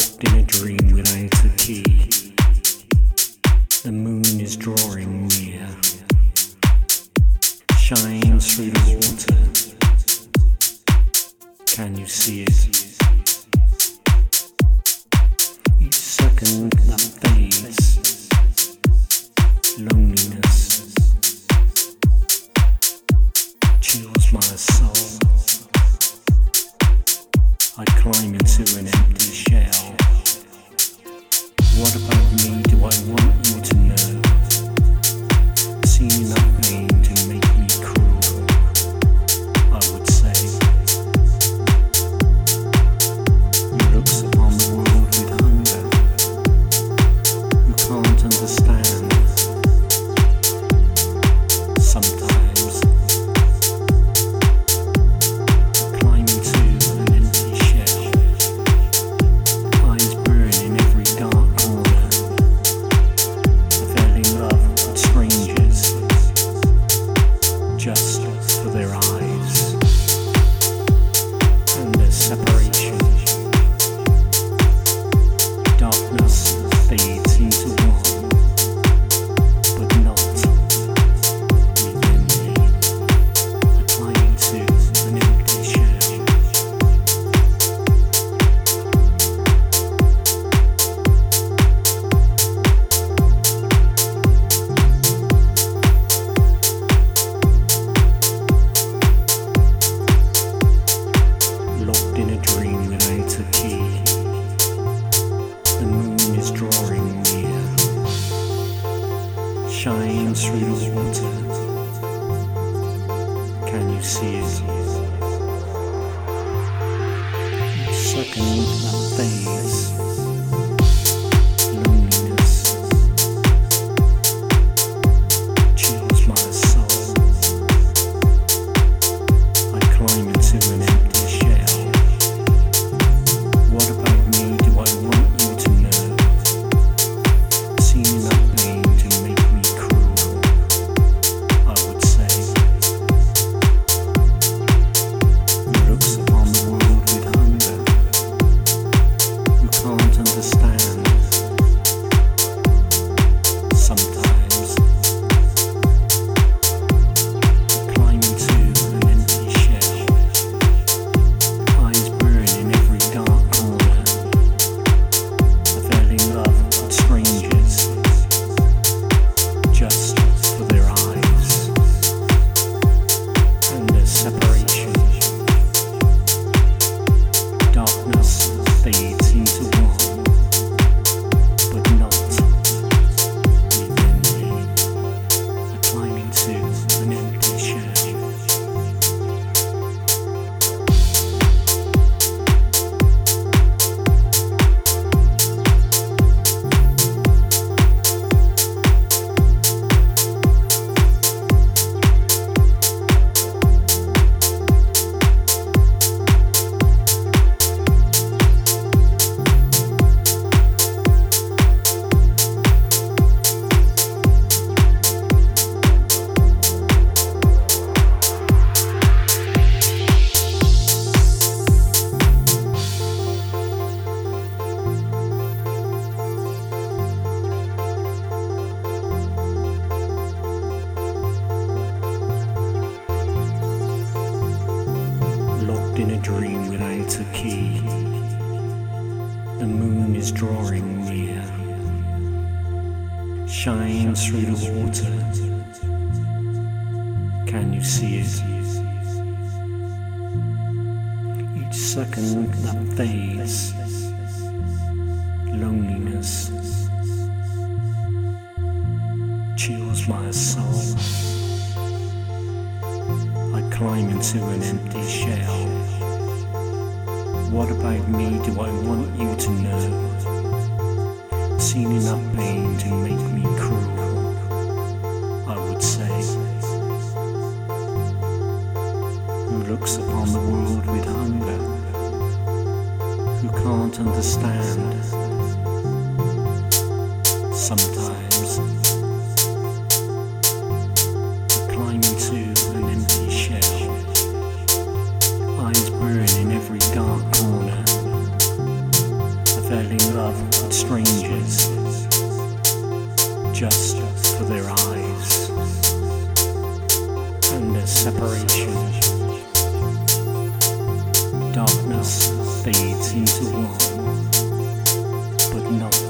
Locked in a dream without a key. The moon is drawing near, shines through the water. Can you see it? Each second that fades, loneliness chills my soul. I climb into an empty shell. What about me do I want you to know? Seen enough pain to make me cruel, I would say. Who looks upon the world with hunger, who can't understand. Sometimes I climb into an empty shell, eyes burn in every dark corner. I fell in love with strangers just for their eyes, and their separation. Darkness fades into one, but not within me. I climb into an empty shell. Locked in a dream without a key. The moon is drawing near, shines through the water. Can you see it? Each second that fades, loneliness chills my soul. I climb into an empty shell. What about me do I want you to know? Seen enough pain to make me cruel, I would say. Who looks upon the world with hunger, who can't understand. Sometimes I climb into an empty shell, eyes burn in every dark corner. I fell in love with strangers just for their eyes, and their separation. Darkness fades into one, but not within me. I climb into an empty shell. Locked in a dream without a key. The moon is drawing near, shines through the water. Can you see it? Each second that fades, loneliness chills my soul. I climb into an empty shell. What about me do I want you to know? Seen enough pain to make me cruel, I would say. Who looks upon the world with hunger, who can't understand. Sometimes I climb into an empty shell, eyes burn in every dark corner. I fell in just for their eyes, and there's separation. Darkness fades into one, but not